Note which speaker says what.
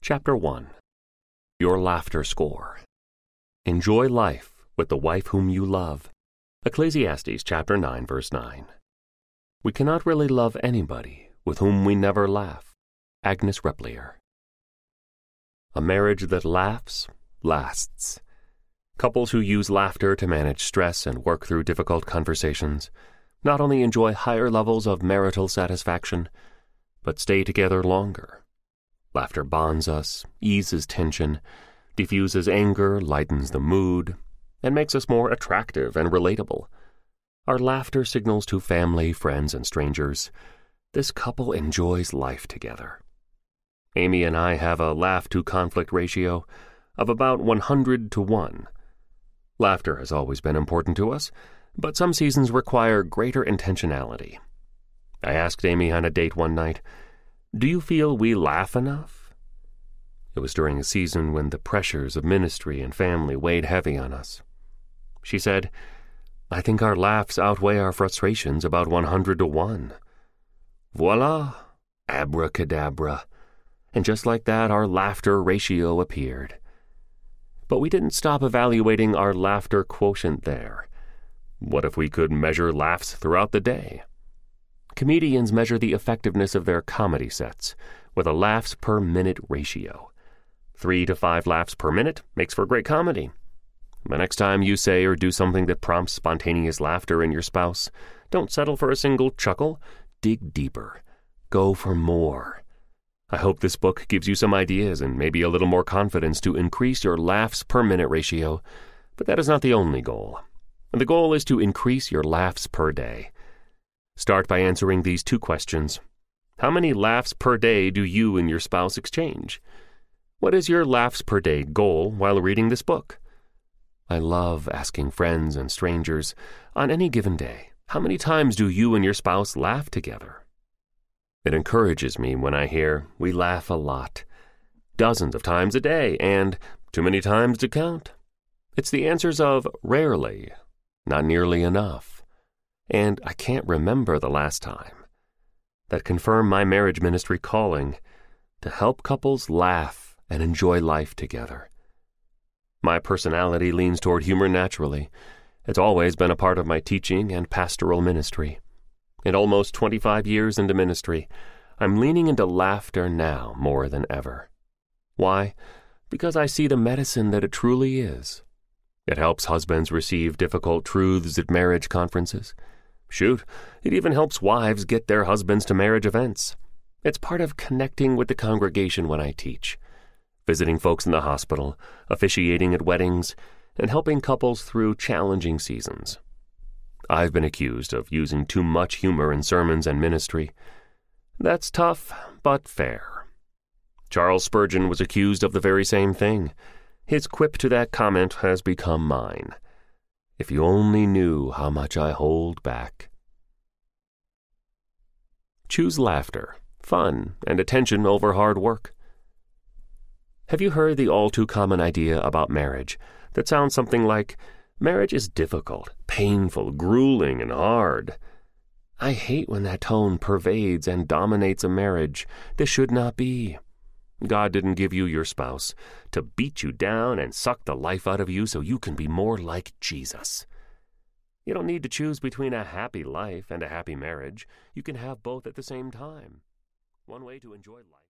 Speaker 1: Chapter 1. Your Laughter Score. Enjoy life with the wife whom you love. Ecclesiastes chapter 9, verse 9. We cannot really love anybody with whom we never laugh. Agnes Repplier. A marriage that laughs lasts. Couples who use laughter to manage stress and work through difficult conversations not only enjoy higher levels of marital satisfaction, but stay together longer. Laughter bonds us, eases tension, diffuses anger, lightens the mood, and makes us more attractive and relatable. Our laughter signals to family, friends, and strangers, this couple enjoys life together. Amy and I have a laugh-to-conflict ratio of about 100 to 1. Laughter has always been important to us, but some seasons require greater intentionality. I asked Amy on a date one night, "Do you feel we laugh enough?" It was during a season when the pressures of ministry and family weighed heavy on us. She said, "I think our laughs outweigh our frustrations about 100 to 1. Voila! Abracadabra. And just like that, our laughter ratio appeared. But we didn't stop evaluating our laughter quotient there. What if we could measure laughs throughout the day? Comedians measure the effectiveness of their comedy sets with a laughs per minute ratio. 3 to 5 laughs per minute makes for great comedy. The next time you say or do something that prompts spontaneous laughter in your spouse, don't settle for a single chuckle. Dig deeper. Go for more. I hope this book gives you some ideas and maybe a little more confidence to increase your laughs per minute ratio, but that is not the only goal. The goal is to increase your laughs per day. Start by answering these 2 questions. How many laughs per day do you and your spouse exchange? What is your laughs per day goal while reading this book? I love asking friends and strangers, on any given day, how many times do you and your spouse laugh together? It encourages me when I hear we laugh a lot, dozens of times a day, and too many times to count. It's the answers of rarely, not nearly enough, and I can't remember the last time that confirm my marriage ministry calling to help couples laugh and enjoy life together. My personality leans toward humor naturally. It's always been a part of my teaching and pastoral ministry. In almost 25 years into ministry, I'm leaning into laughter now more than ever. Why? Because I see the medicine that it truly is. It helps husbands receive difficult truths at marriage conferences. Shoot, it even helps wives get their husbands to marriage events. It's part of connecting with the congregation when I teach, visiting folks in the hospital, officiating at weddings, and helping couples through challenging seasons. I've been accused of using too much humor in sermons and ministry. That's tough, but fair. Charles Spurgeon was accused of the very same thing. His quip to that comment has become mine. If you only knew how much I hold back. Choose laughter, fun, and attention over hard work. Have you heard the all-too-common idea about marriage that sounds something like, marriage is difficult, painful, grueling, and hard? I hate when that tone pervades and dominates a marriage. This should not be. God didn't give you your spouse to beat you down and suck the life out of you so you can be more like Jesus. You don't need to choose between a happy life and a happy marriage. You can have both at the same time. One way to enjoy life.